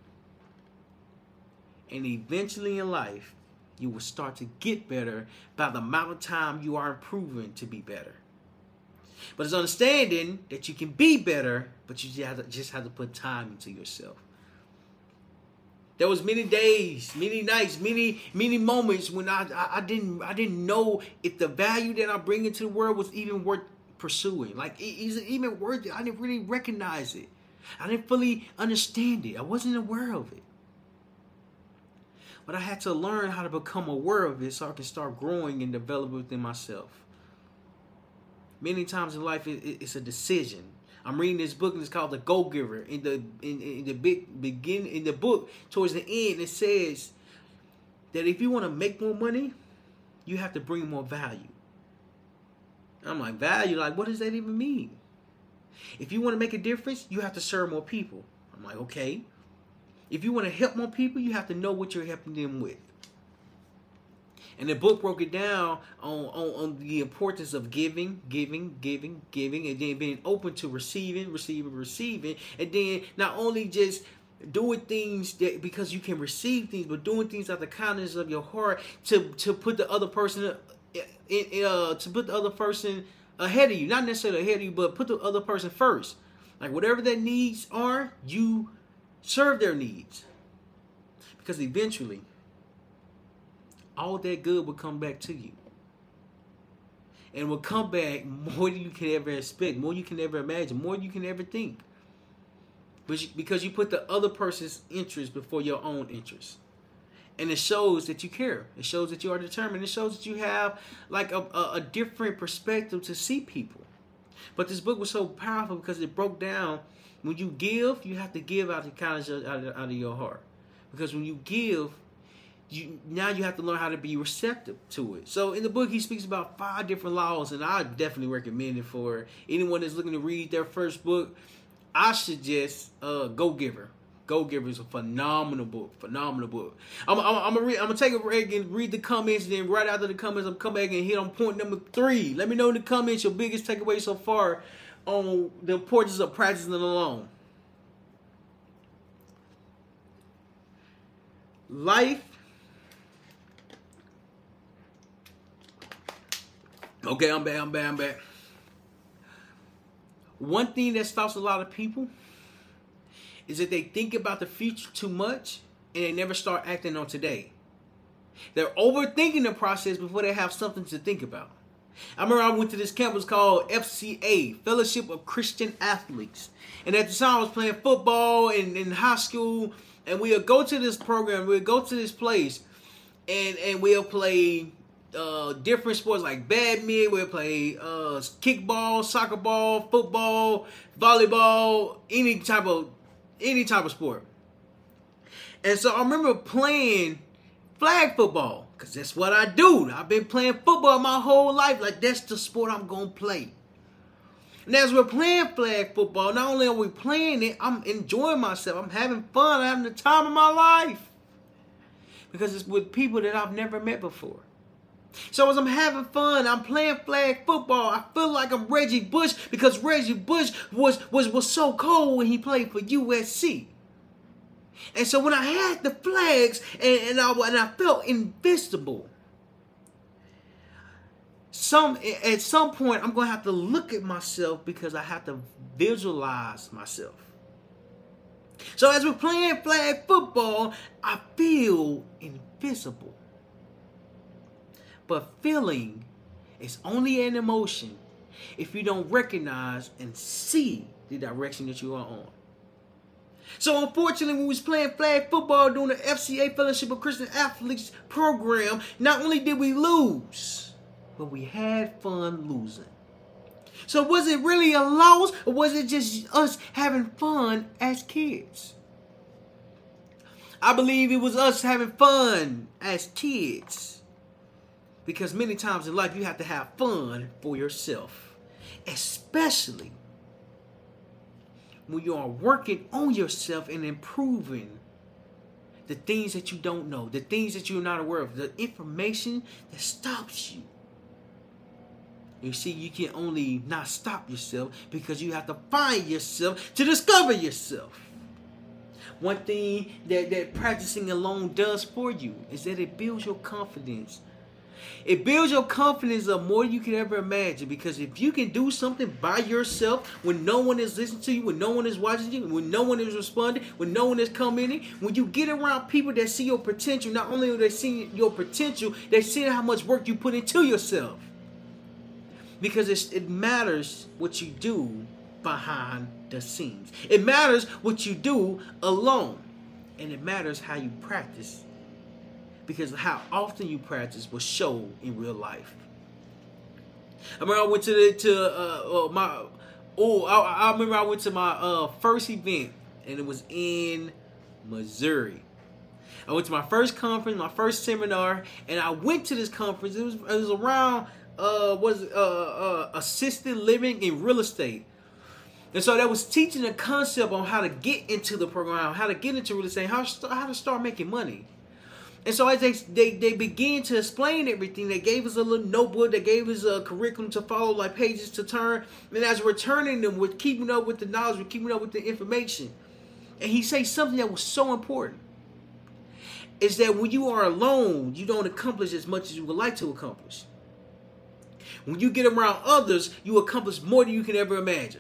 And eventually in life, you will start to get better by the amount of time you are improving to be better. But it's understanding that you can be better, but you just have to, just have to put time into yourself. There was many days, many nights, many many moments when I, I I didn't I didn't know if the value that I bring into the world was even worth pursuing. Like, is it even worth it? I didn't really recognize it. I didn't fully understand it. I wasn't aware of it. But I had to learn how to become aware of it so I can start growing and developing within myself. Many times in life, it, it, it's a decision. I'm reading this book and it's called The Go-Giver. In the in, in the big begin in the book, towards the end, it says that if you want to make more money, you have to bring more value. I'm like, value? Like, what does that even mean? If you want to make a difference, you have to serve more people. I'm like, okay. If you want to help more people, you have to know what you're helping them with. And the book broke it down on, on, on the importance of giving, giving, giving, giving, and then being open to receiving, receiving, receiving. And then not only just doing things that because you can receive things, but doing things out of the kindness of your heart to, to put the other person in, in, uh, to put the other person ahead of you. Not necessarily ahead of you, but put the other person first. Like whatever their needs are, you serve their needs. Because eventually, all that good will come back to you. And will come back more than you can ever expect, more you can ever imagine, more you can ever think. but you, because you put the other person's interest before your own interest. And it shows that you care. It shows that you are determined. It shows that you have like a, a, a different perspective to see people. But this book was so powerful because it broke down, when you give, you have to give out the kindness out of, out of your heart. Because when you give, you now you have to learn how to be receptive to it. So in the book, he speaks about five different laws, and I definitely recommend it for anyone that's looking to read their first book. I suggest uh, Go Giver. Go Giver is a phenomenal book. Phenomenal book. I'm, I'm, I'm gonna read, I'm gonna take a break and read the comments. And then right after the comments, I'm come back and hit on point number three. Let me know in the comments your biggest takeaway so far on the importance of practicing alone. Life. Okay, I'm back. I'm back. I'm back. One thing that stops a lot of people is that they think about the future too much and they never start acting on today. They're overthinking the process before they have something to think about. I remember I went to this campus called F C A, Fellowship of Christian Athletes. And at the time I was playing football in, in high school, and we'll go to this program, we'll go to this place, and, and we'll play uh, different sports like badminton, we'll play uh, kickball, soccer ball, football, volleyball, any type of Any type of sport. And so I remember playing flag football, because that's what I do. I've been playing football my whole life. Like, that's the sport I'm going to play. And as we're playing flag football, not only are we playing it, I'm enjoying myself. I'm having fun. I'm having the time of my life. Because it's with people that I've never met before. So as I'm having fun, I'm playing flag football. I feel like I'm Reggie Bush, because Reggie Bush was, was, was so cold when he played for U S C. And so when I had the flags and, and, I, and I felt invincible, some at some point I'm going to have to look at myself, because I have to visualize myself. So as we're playing flag football, I feel invincible. But feeling is only an emotion if you don't recognize and see the direction that you are on. So unfortunately, when we was playing flag football during the F C A Fellowship of Christian Athletes program, not only did we lose, but we had fun losing. So was it really a loss, or was it just us having fun as kids? I believe it was us having fun as kids. Because many times in life, you have to have fun for yourself. Especially when you are working on yourself and improving the things that you don't know, the things that you're not aware of, the information that stops you. You see, you can only not stop yourself because you have to find yourself to discover yourself. One thing that, that practicing alone does for you is that it builds your confidence. It builds your confidence up more than you can ever imagine, because if you can do something by yourself when no one is listening to you, when no one is watching you, when no one is responding, when no one is commenting, when you get around people that see your potential, not only do they see your potential, they see how much work you put into yourself. Because it's, it matters what you do behind the scenes. It matters what you do alone. And it matters how you practice. Because how often you practice will show in real life. I remember I went to the to uh, uh, my oh I, I remember I went to my uh, first event, and it was in Missouri. I went to my first conference, my first seminar, and I went to this conference. It was it was around uh was uh, uh assisted living in real estate. And so that was teaching a concept on how to get into the program, how to get into real estate, how to, how to start making money. And so as they, they they began to explain everything, they gave us a little notebook, they gave us a curriculum to follow, like pages to turn. And as we're turning them, we're keeping up with the knowledge, we're keeping up with the information. And he says something that was so important. Is that when you are alone, you don't accomplish as much as you would like to accomplish. When you get around others, you accomplish more than you can ever imagine.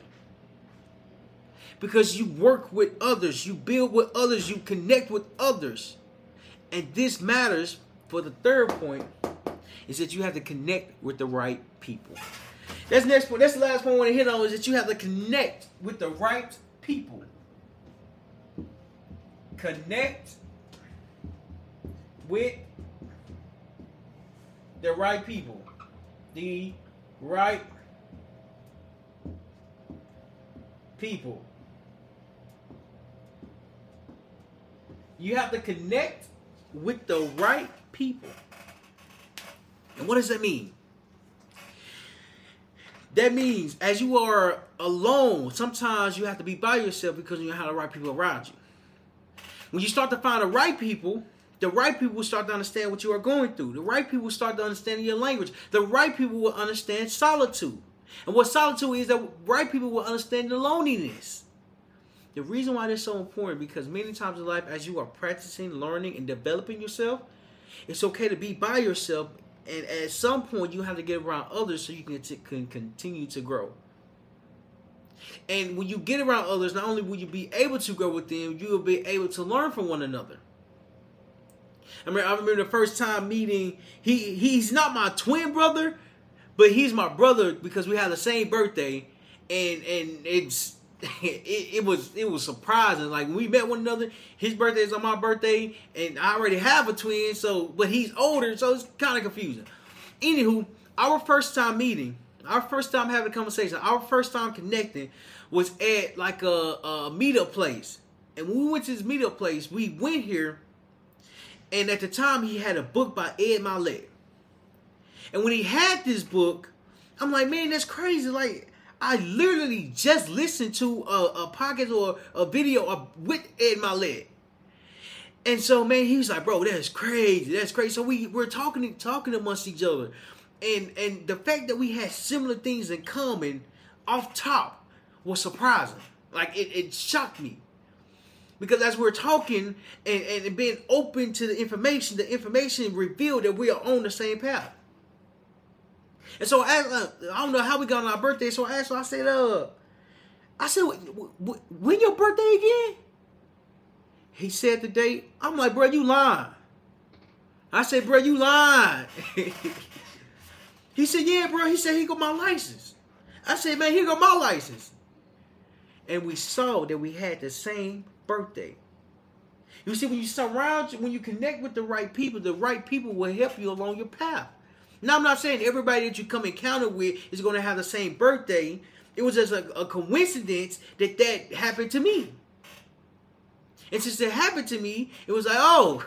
Because you work with others, you build with others, you connect with others. And this matters for the third point, is that you have to connect with the right people. That's the next point. That's the last point I want to hit on, is that you have to connect with the right people. connect with the right people. The right people. You have to connect with the right people. And what does that mean? That means as you are alone, sometimes you have to be by yourself because you don't have the right people around you. When you start to find the right people, the right people will start to understand what you are going through. The right people will start to understand your language. The right people will understand solitude. And what solitude is, the right people will understand the loneliness. The reason why this is so important, because many times in life, as you are practicing, learning, and developing yourself, it's okay to be by yourself. And at some point, you have to get around others so you can, t- can continue to grow. And when you get around others, not only will you be able to grow with them, you will be able to learn from one another. I mean, I remember the first time meeting, he he's not my twin brother, but he's my brother because we had the same birthday. And and it's it, it was it was surprising. Like when we met one another, his birthday is on my birthday, and I already have a twin, so but he's older, so it's kind of confusing. Anywho, our first time meeting, our first time having a conversation, our first time connecting was at like a, a meetup place. And when we went to this meetup place, we went here, and at the time he had a book by Ed Milet. And when he had this book, I'm like, man, that's crazy. Like, I literally just listened to a, a podcast or a video of, with Ed Milet. And so, man, he was like, bro, that's crazy. That's crazy. So we we're talking talking amongst each other. And, and the fact that we had similar things in common off top was surprising. Like, it, it shocked me. Because as we're talking and, and being open to the information, the information revealed that we are on the same path. And so I, uh, I don't know how we got on our birthday. So I asked her, I said, uh, I said, when your birthday again? He said the date. I'm like, bro, you lying. I said, bro, you lying. He said, yeah, bro. He said, here go my license. I said, man, here go my license. And we saw that we had the same birthday. You see, when you surround, when you connect with the right people, the right people will help you along your path. Now, I'm not saying everybody that you come encounter with is going to have the same birthday. It was just a, a coincidence that that happened to me. And since it happened to me, it was like, oh,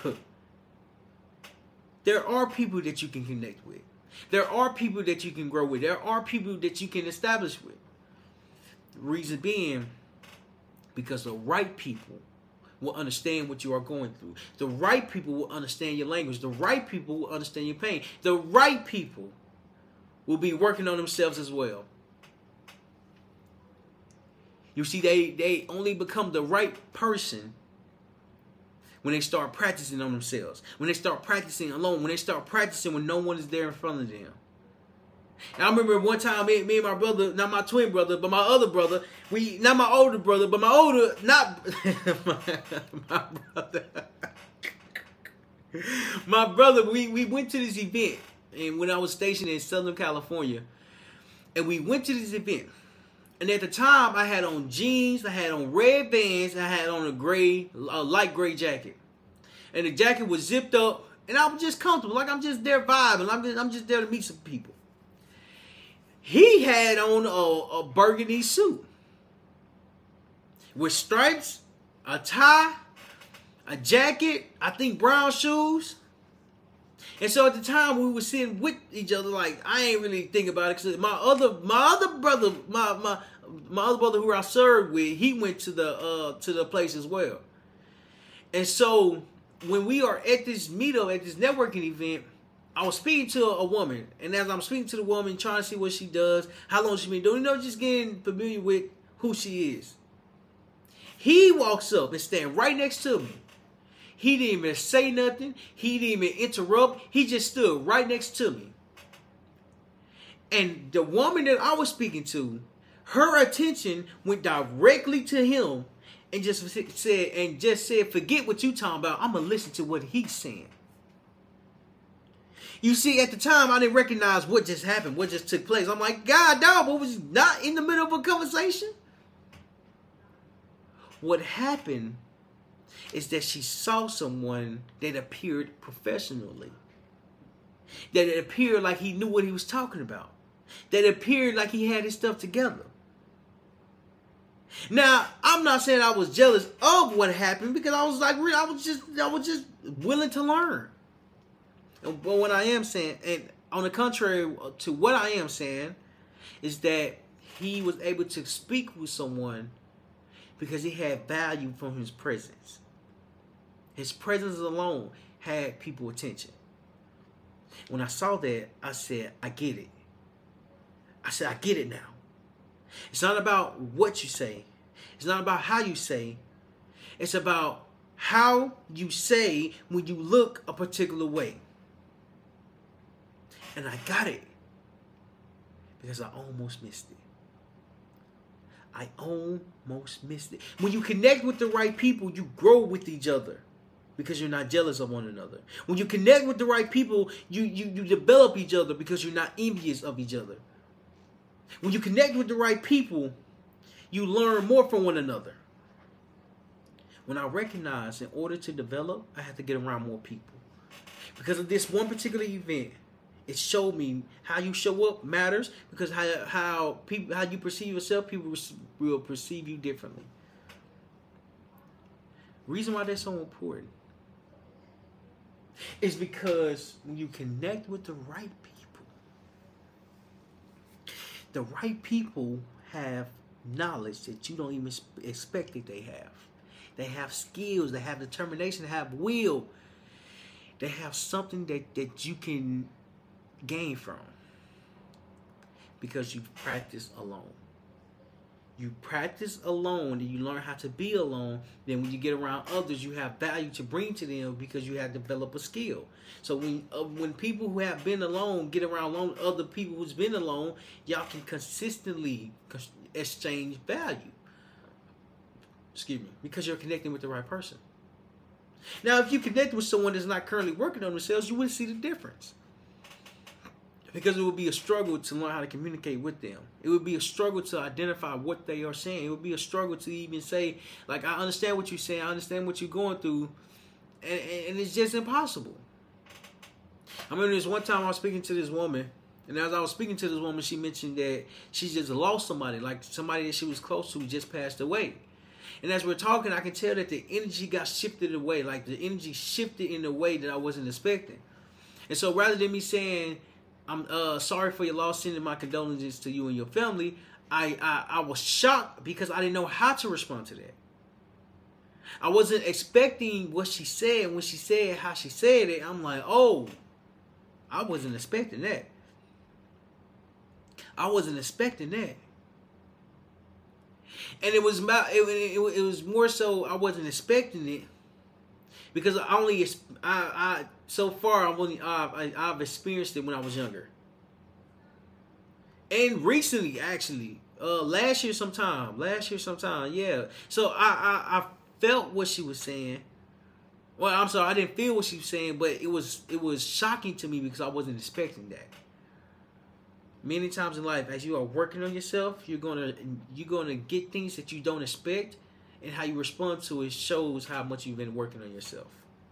there are people that you can connect with. There are people that you can grow with. There are people that you can establish with. The reason being, because the right people will understand what you are going through. The right people will understand your language. The right people will understand your pain. The right people will be working on themselves as well. You see, they, they only become the right person when they start practicing on themselves. When they start practicing alone. When they start practicing when no one is there in front of them. And I remember one time, me, me and my brother, not my twin brother, but my other brother, we, not my older brother, but my older, not, my, my brother, my brother, we, we went to this event, and when I was stationed in Southern California, and we went to this event, and at the time, I had on jeans, I had on red Vans, and I had on a gray, a light gray jacket, and the jacket was zipped up, and I was just comfortable, like I'm just there vibing, I'm just, I'm just there to meet some people. He had on a, a burgundy suit with stripes, a tie, a jacket, I think brown shoes. And so at the time we were sitting with each other, like I ain't really thinking about it because my other my other brother, my my my other brother who I served with, he went to the uh, to the place as well. And so when we are at this meetup, at this networking event, I was speaking to a woman, and as I'm speaking to the woman, trying to see what she does, how long she been doing, you know, just getting familiar with who she is. He walks up and stands right next to me. He didn't even say nothing. He didn't even interrupt. He just stood right next to me. And the woman that I was speaking to, her attention went directly to him and just said, and just said, forget what you talking about. I'm gonna listen to what he's saying. You see, at the time, I didn't recognize what just happened, what just took place. I'm like, God, dog, what was not in the middle of a conversation? What happened is that she saw someone that appeared professionally, that it appeared like he knew what he was talking about, that it appeared like he had his stuff together. Now, I'm not saying I was jealous of what happened, because I was like, I was just, I was just willing to learn. But what I am saying, and on the contrary to what I am saying, is that he was able to speak with someone because he had value from his presence. His presence alone had people attention. When I saw that, I said, I get it. I said, I get it now. It's not about what you say. It's not about how you say. It's about how you say when you look a particular way. And I got it. Because I almost missed it. I almost missed it. When you connect with the right people, you grow with each other. Because you're not jealous of one another. When you connect with the right people, you, you, you develop each other because you're not envious of each other. When you connect with the right people, you learn more from one another. When I recognize in order to develop, I have to get around more people. Because of this one particular event, it showed me how you show up matters, because how how people how you perceive yourself, people will perceive you differently. Reason why that's so important is because when you connect with the right people, the right people have knowledge that you don't even expect that they have. They have skills, they have determination, they have will. They have something that, that you can gain from because you practice alone. You practice alone and you learn how to be alone. Then when you get around others, you have value to bring to them because you have developed a skill. So when uh, when people who have been alone get around alone, other people who's been alone, y'all can consistently exchange value. Excuse me, because you're connecting with the right person. Now, if you connect with someone that's not currently working on themselves, you wouldn't see the difference. Because it would be a struggle to learn how to communicate with them. It would be a struggle to identify what they are saying. It would be a struggle to even say, like, I understand what you're saying. I understand what you're going through. And, and it's just impossible. I remember this one time I was speaking to this woman. And as I was speaking to this woman, she mentioned that she just lost somebody. Like somebody that she was close to just passed away. And as we're talking, I can tell that the energy got shifted away. Like the energy shifted in a way that I wasn't expecting. And so rather than me saying, I'm uh, sorry for your loss, sending my condolences to you and your family, I, I I was shocked because I didn't know how to respond to that. I wasn't expecting what she said. When she said how she said it, I'm like, oh, I wasn't expecting that. I wasn't expecting that. And it was about, it, it, it was more so I wasn't expecting it because I only, I, I so far I've only, I've, I've experienced it when I was younger. And recently, actually, uh, last year sometime, last year sometime, yeah. So I, I, I felt what she was saying. Well, I'm sorry, I didn't feel what she was saying, but it was, it was shocking to me because I wasn't expecting that. Many times in life, as you are working on yourself, you're gonna you're gonna get things that you don't expect, and how you respond to it shows how much you've been working on yourself.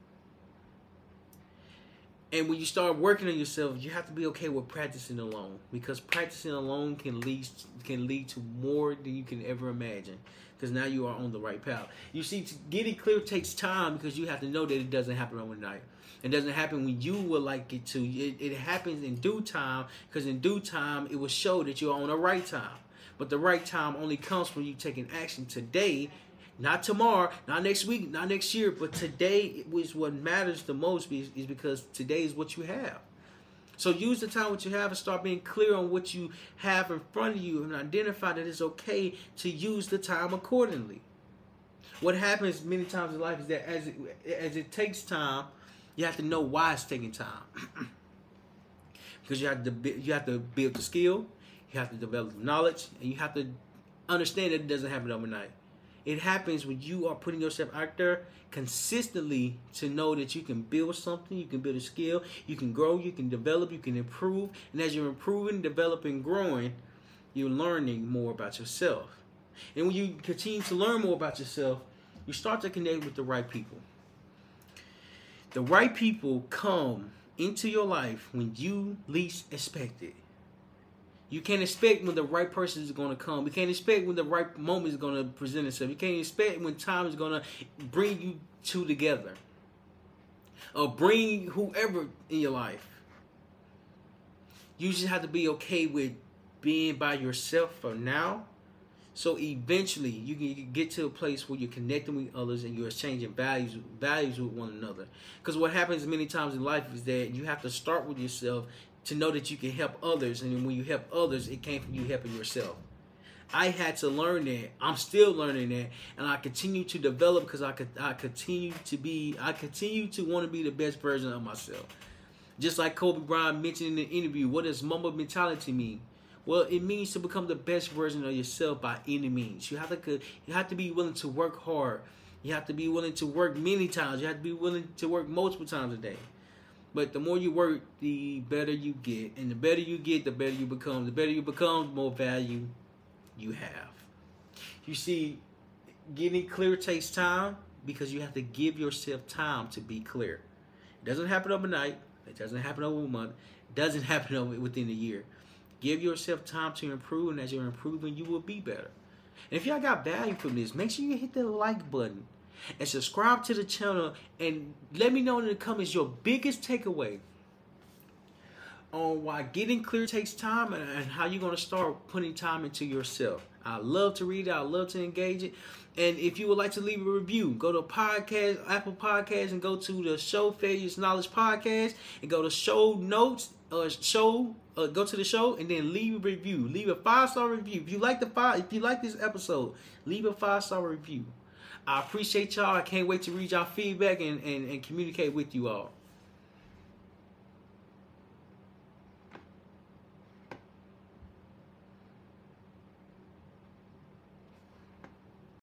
And when you start working on yourself, you have to be okay with practicing alone, because practicing alone can lead can lead to more than you can ever imagine. Because now you are on the right path. You see, to get it clear takes time because you have to know that it doesn't happen overnight. It doesn't happen when you would like it to. It, it happens in due time, because in due time, it will show that you're on the right time. But the right time only comes when you taking action today, not tomorrow, not next week, not next year, but today is what matters the most, is, is because today is what you have. So use the time what you have and start being clear on what you have in front of you and identify that it's okay to use the time accordingly. What happens many times in life is that as it, as it takes time, you have to know why it's taking time. Because you have to you have to build the skill, you have to develop the knowledge, and you have to understand that it doesn't happen overnight. It happens when you are putting yourself out there consistently to know that you can build something, you can build a skill, you can grow, you can develop, you can improve. And as you're improving, developing, growing, you're learning more about yourself. And when you continue to learn more about yourself, You start to connect with the right people. The right people come into your life when you least expect it. You can't expect when the right person is going to come. You can't expect when the right moment is going to present itself. You can't expect when time is going to bring you two together. Or bring whoever in your life. You just have to be okay with being by yourself for now. So eventually you can get to a place where you're connecting with others and you're exchanging values values with one another. Because what happens many times in life is that you have to start with yourself to know that you can help others. And when you help others, it came from you helping yourself. I had to learn that. I'm still learning that. And I continue to develop because I could I continue to be I continue to want to be the best version of myself. Just like Kobe Bryant mentioned in the interview, what does Mamba mentality mean? Well, it means to become the best version of yourself by any means. You have to you have to be willing to work hard. You have to be willing to work many times. You have to be willing to work multiple times a day. But the more you work, the better you get. And the better you get, the better you become. The better you become, the more value you have. You see, getting clear takes time because you have to give yourself time to be clear. It doesn't happen overnight. It doesn't happen over a month. It doesn't happen over within a year. Give yourself time to improve, and as you're improving, you will be better. And if y'all got value from this, make sure you hit the like button and subscribe to the channel, and let me know in the comments your biggest takeaway on why getting clear takes time and, and how you're going to start putting time into yourself. I love to read it. I love to engage it. And if you would like to leave a review, go to podcast, Apple Podcasts, and go to the Show Failures Knowledge Podcast, and go to Show Notes, uh, Show, uh, go to the show, and then leave a review. Leave a five star review. If you like the five, if you like this episode, leave a five star review. I appreciate y'all. I can't wait to read y'all feedback and, and, and communicate with you all.